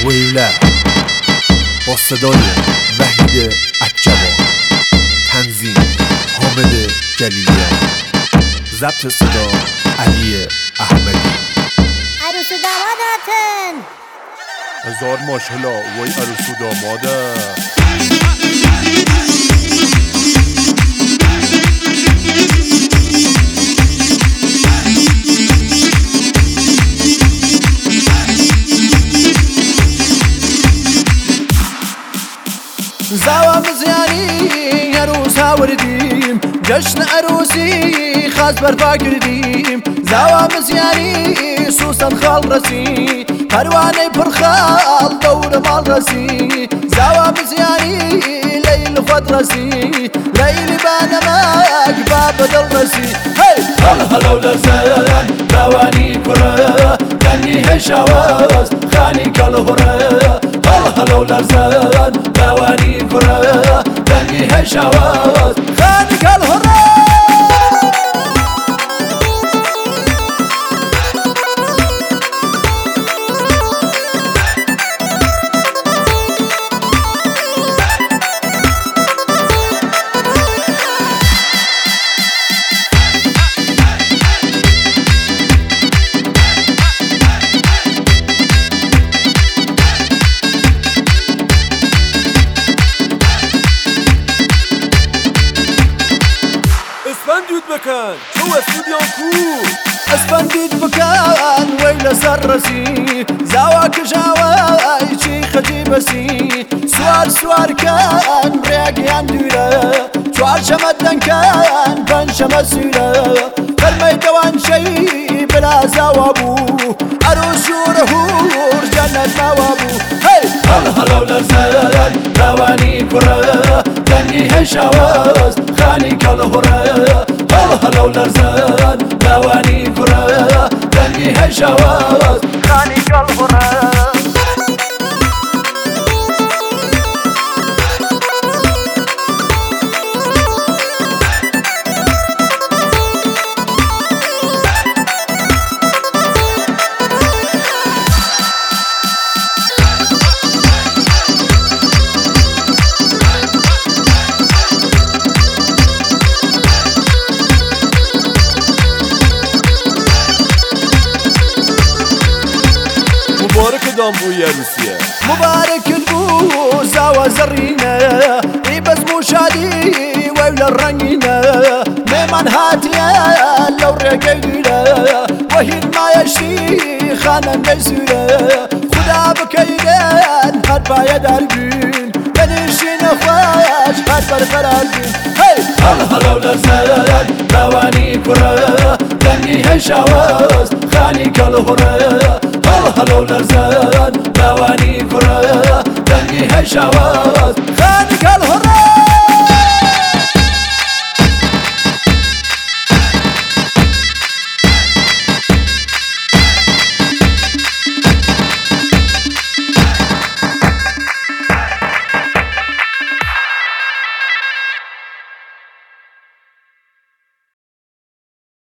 ویله با صدای وحید عجبا، تنظیم حامد جلیلیان، ضبط صدا علی احمدی. عروس و داماداتن هزار ماشاءالله. وای عروس و داماده. زاوا مزياني عروسها ورديم، جشن عروسي خاص برفا كرديم. زاوا مزياني سوسن خال رسي، هرواني برخال دور مال رسي. زاوا مزياني ليل خد رسي، ليل بانماك باب دل رسي. هاي هلا ولرسان باواني كرة كاني هشاواز خاني كالهرة. هلا ولرسان باواني كرة كاني هشاواز خاني كالهرة. اسفندود بکن تو استودیان کو. اسفندود بکن ویل سر رسی، زاوا کجاوی چی خجی بسی. سوار کن ریگیان دوره، چوار شمدن کن پنج شمد سوره. فرمی دوان شی بلا زاوا بو، عروس شور هور جنت نوا بو. هی هلا ولرسان باوانی کره کنی هشاواز خانی کالهره. هلا ولرسان باوانی کره کنی هشاواز خانی کالهره. مبارک دامبوی عروسیه. مبارك البو زاوا زرينا، يبز مو شادي ولا الرنينا. ميمان هاتيا لو رقينا، وهي ما يشتي خانا ميسورة. خدا بكيدان هربا يداربين، بنشين اخواش هربا فراربين. هاي هلا ولرسان باواني كرة كاني هشاواز خاني كالهرة. هلا ولرسان باواني كرة كاني هشاواز خاني كالهرة.